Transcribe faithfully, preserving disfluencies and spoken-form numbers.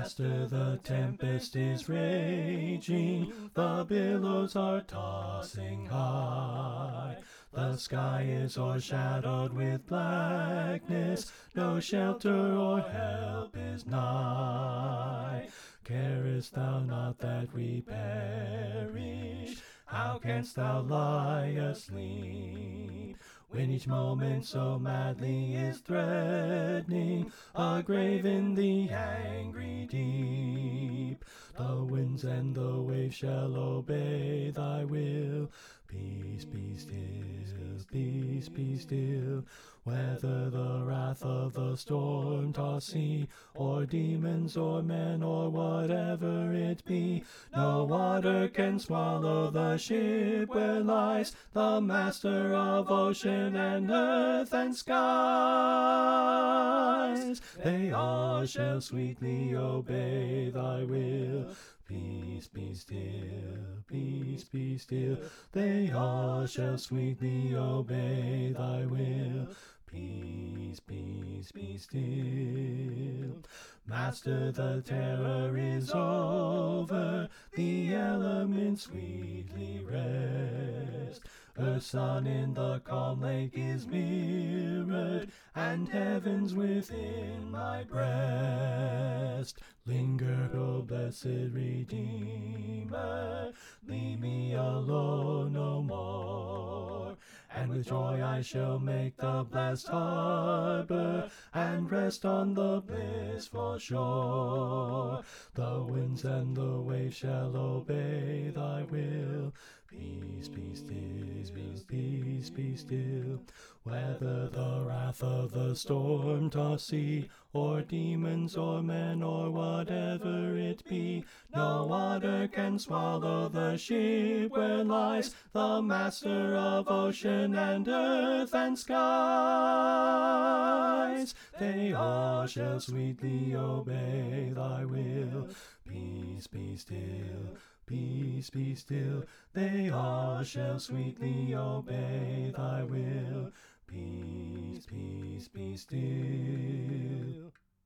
Master, the tempest is raging, the billows are tossing high. The sky is o'ershadowed with blackness, no shelter or help is nigh. Carest thou not that we perish? How canst thou lie asleep, when each moment so madly is threatening a grave in the angry deep? The winds and the waves shall obey thy will. Peace, be still, peace, be still. Whether the wrath of the storm-tossed sea, or demons, or men, or whatever it be, no water can swallow the ship where lies the Master of ocean and earth and skies. They all shall sweetly obey thy will. Peace, be still, peace, be still. They all shall sweetly obey thy will. Peace, peace, be still. Master, the terror is over, the elements sweetly rest. Earth's sun in the calm lake is mirrored, and heaven's within my breast. Linger, O blessed Redeemer, leave me alone no more, and with joy I shall make the blessed harbor, and rest on the blissful shore. The winds and the waves shall obey thy will. Peace, be still, peace, peace, be still. Whether the wrath of the storm-tossed sea, or demons, or men, or whatever it be, no water can swallow the ship where lies the Master of ocean and earth and skies. They all shall sweetly obey thy will. Peace, be still, peace, be still. They all shall sweetly obey thy will. Peace, peace, be still.